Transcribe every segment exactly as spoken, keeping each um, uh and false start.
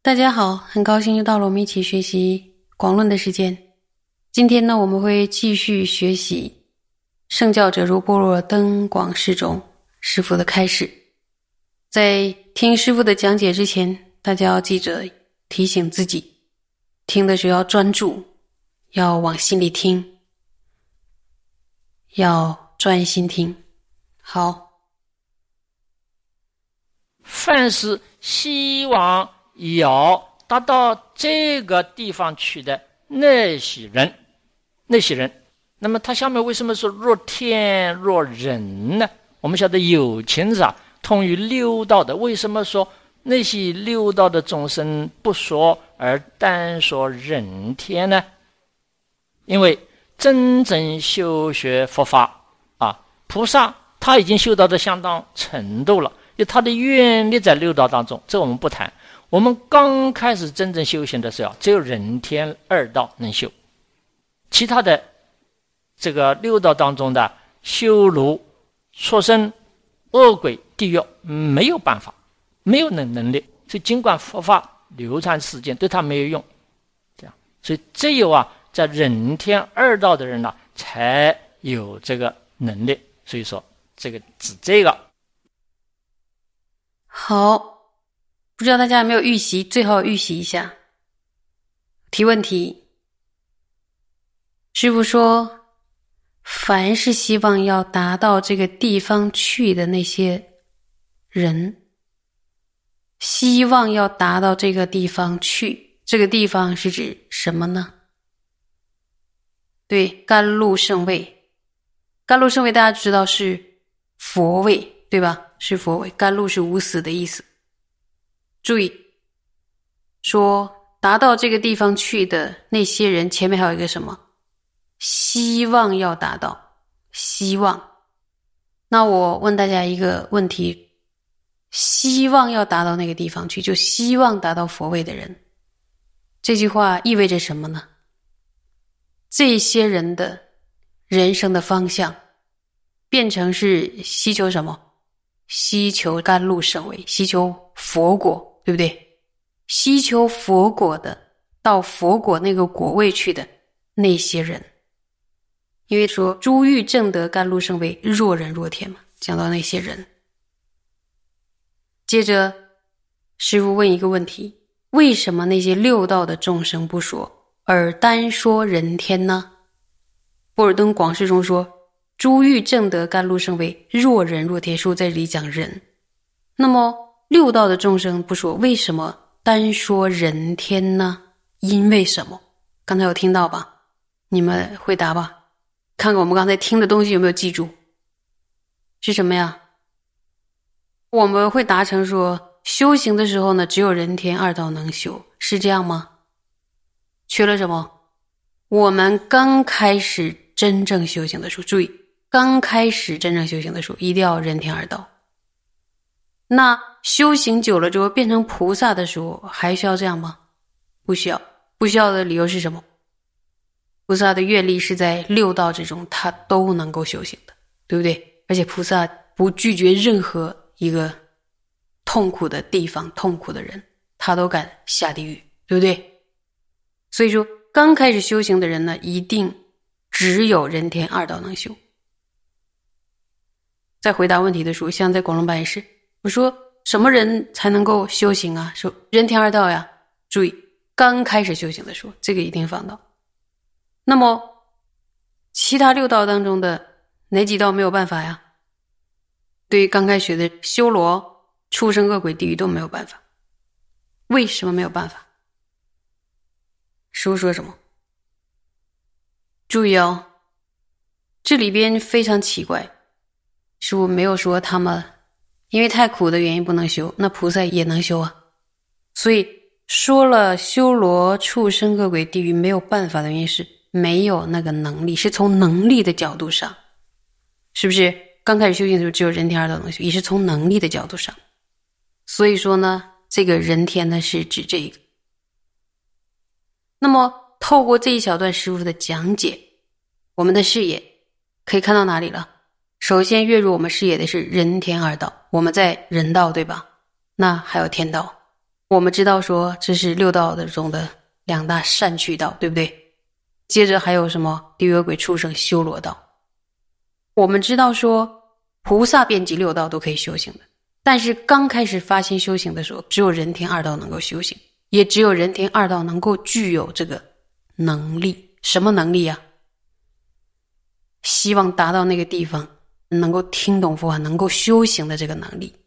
大家好，很高兴又到了我们一起学习广论的时间。今天呢，我们会继续学习圣教者如般若灯广释中师父的开示。在听师父的讲解之前，大家要记着提醒自己，听的时候要专注，要往心里听，要专心听。好， 凡是希望要达到这个地方去的那些人，那些人，那么他下面为什么说若天若人呢？我们晓得有情是啊，通于六道的。为什么说那些六道的众生不说而单说人天呢？因为真正修学佛法啊，菩萨他已经修到的相当程度了，因为他的愿力在六道当中，这我们不谈。我们刚开始真正修行的时候，只有人天二道能修，其他的这个六道当中的修儒、畜生、恶鬼、地狱没有办法，没有能能力，所以尽管佛法流传世间，对他没有用。这样，所以只有啊，在人天二道的人呢、啊，才有这个能力。所以说，这个指这个。 好。不知道大家有没有预习，最好预习一下。提问题。师父说，凡是希望要达到这个地方去的那些人，希望要达到这个地方去，这个地方是指什么呢？对，甘露圣位。甘露圣位大家知道是佛位，对吧？是佛位，甘露是无死的意思。注意，说达到这个地方去的那些人，前面还有一个什么？希望要达到，希望。那我问大家一个问题，希望要达到那个地方去，就希望达到佛位的人，这句话意味着什么呢？这些人的人生的方向变成是希求什么？希求甘露圣位，希求佛果，对不对？希求佛果的，到佛果那个果位去的那些人，因为说诸欲正得甘露圣位，若人若天嘛，讲到那些人。接着师父问一个问题，为什么那些六道的众生不说，而单说人天呢？波尔登广释中说，诸欲正得甘露圣位，若人若天，说在这里讲人。那么六道的众生不说，为什么单说人天呢？因为什么？刚才有听到吧？你们回答吧，看看我们刚才听的东西有没有记住。是什么呀？我们会达成说，修行的时候呢，只有人天二道能修，是这样吗？缺了什么？我们刚开始真正修行的时候，注意，刚开始真正修行的时候，一定要人天二道。那修行久了之后变成菩萨的时候，还需要这样吗？不需要。不需要的理由是什么？菩萨的愿力是在六道之中，他都能够修行的，对不对？而且菩萨不拒绝任何一个痛苦的地方、痛苦的人，他都敢下地狱，对不对？所以说刚开始修行的人呢，一定只有人天二道能修。在回答问题的时候，像在广论班也是，我说什么人才能够修行啊？说人天二道呀。注意，刚开始修行的时候，这个一定放到。那么其他六道当中的哪几道没有办法呀？对于刚开始的修罗、畜生、恶鬼、地狱都没有办法。为什么没有办法？师父说什么？注意哦，这里边非常奇怪，师父没有说他们因为太苦的原因不能修，那菩萨也能修啊。所以说了修罗、畜生、恶鬼、地狱没有办法的原因是没有那个能力，是从能力的角度上，是不是？刚开始修行的时候只有人天二道能修，也是从能力的角度上。所以说呢，这个人天呢是指这个。那么透过这一小段师父的讲解，我们的视野可以看到哪里了？首先跃入我们视野的是人天二道，我们在人道，对吧？那还有天道， 我们知道说这是六道的中的两大善趣道，对不对？接着还有什么地狱恶鬼畜生修罗道。我们知道说菩萨遍及六道都可以修行的，但是刚开始发心修行的时候，只有人天二道能够修行，也只有人天二道能够具有这个能力。什么能力啊？希望达到那个地方能够听懂佛法，能够修行的这个能力。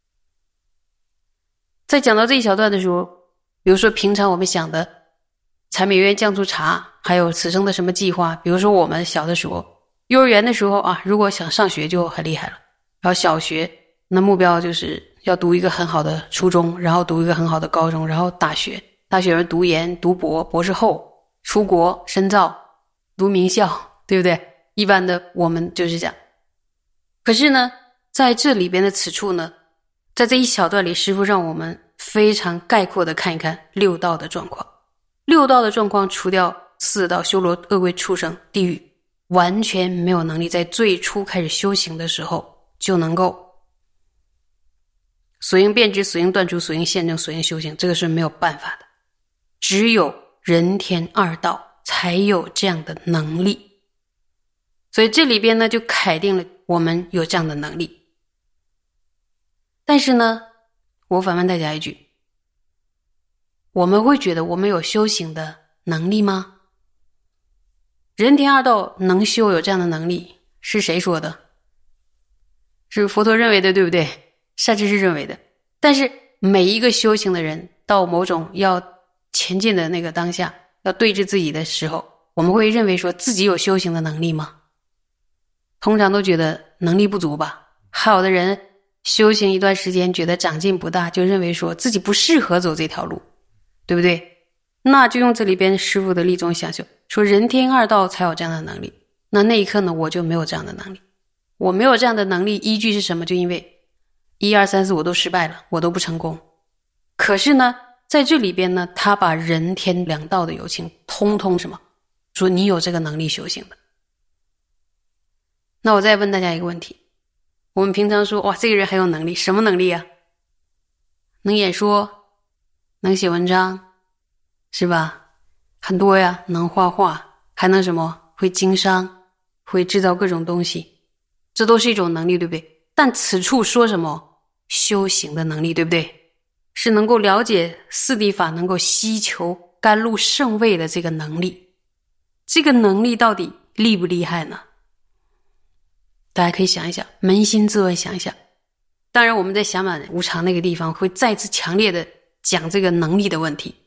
在讲到这一小段的时候，比如说平常我们想的柴米油盐酱醋茶，还有此生的什么计划，比如说我们小的时候幼儿园的时候啊，如果想上学就很厉害了，然后小学那目标就是要读一个很好的初中，然后读一个很好的高中，然后大学大学人读研读博博士后，出国深造读名校，对不对？一般的我们就是这样。可是呢在这里边的此处呢，在这一小段里，师父让我们非常概括的看一看六道的状况。六道的状况除掉四道修罗恶鬼畜生地狱，完全没有能力在最初开始修行的时候就能够所应变知所应断除所应现证所应修行，这个是没有办法的。只有人天二道才有这样的能力。所以这里边呢就肯定了我们有这样的能力。但是呢我反问大家一句，我们会觉得我们有修行的能力吗？人天二道能修有这样的能力是谁说的？是佛陀认为的，对不对？善知识认为的。但是每一个修行的人到某种要前进的那个当下，要对峙自己的时候，我们会认为说自己有修行的能力吗？通常都觉得能力不足吧。还有的人修行一段时间觉得长进不大，就认为说自己不适合走这条路，对不对？那就用这里边师父的立宗想修，说人天二道才有这样的能力。那那一刻呢，我就没有这样的能力。我没有这样的能力，依据是什么？就因为一二三四我都失败了，我都不成功。可是呢在这里边呢，他把人天两道的有情通通什么说你有这个能力修行的。那我再问大家一个问题，我们平常说哇这个人很有能力，什么能力啊？能演说，能写文章，是吧？很多呀，能画画，还能什么？会经商，会制造各种东西，这都是一种能力，对不对？但此处说什么？修行的能力，对不对？是能够了解四谛法，能够希求甘露圣味的这个能力。这个能力到底厉不厉害呢？大家可以想一想，扪心自问想一想。当然我们在暇满无常那个地方会再次强烈的讲这个能力的问题。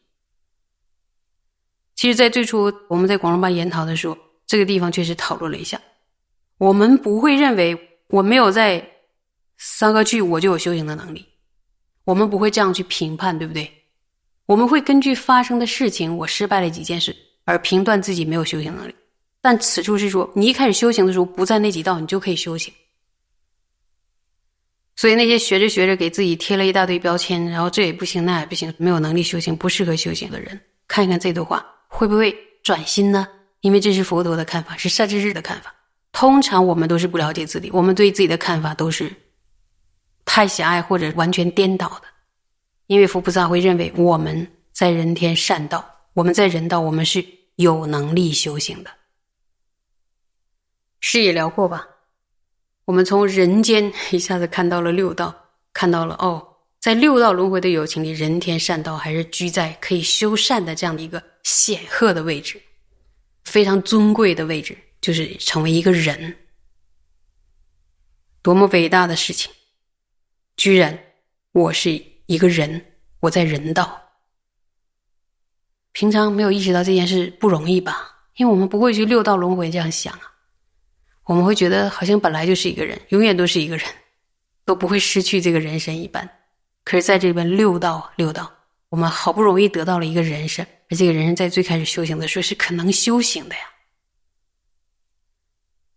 其实在最初我们在广东班研讨的时候，这个地方确实讨论了一下。我们不会认为我没有在三个句我就有修行的能力，我们不会这样去评判，对不对？我们会根据发生的事情，我失败了几件事而评断自己没有修行能力。但此处是说你一开始修行的时候不在那几道，你就可以修行。所以那些学着学着给自己贴了一大堆标签，然后这也不行那也不行，没有能力修行，不适合修行的人，看一看这段话会不会转心呢？因为这是佛陀的看法，是善知识的看法。通常我们都是不了解自己，我们对自己的看法都是太狭隘或者完全颠倒的。因为佛菩萨会认为我们在人天善道，我们在人道，我们是有能力修行的。视野辽阔吧，我们从人间一下子看到了六道，看到了哦，在六道轮回的有情里，人天善道还是居在可以修善的这样的一个显赫的位置，非常尊贵的位置，就是成为一个人。多么伟大的事情，居然我是一个人，我在人道。平常没有意识到这件事不容易吧，因为我们不会去六道轮回这样想啊。我们会觉得好像本来就是一个人，永远都是一个人，都不会失去这个人身一般。可是在这边六道六道，我们好不容易得到了一个人身，而这个人身在最开始修行的时候是可能修行的呀。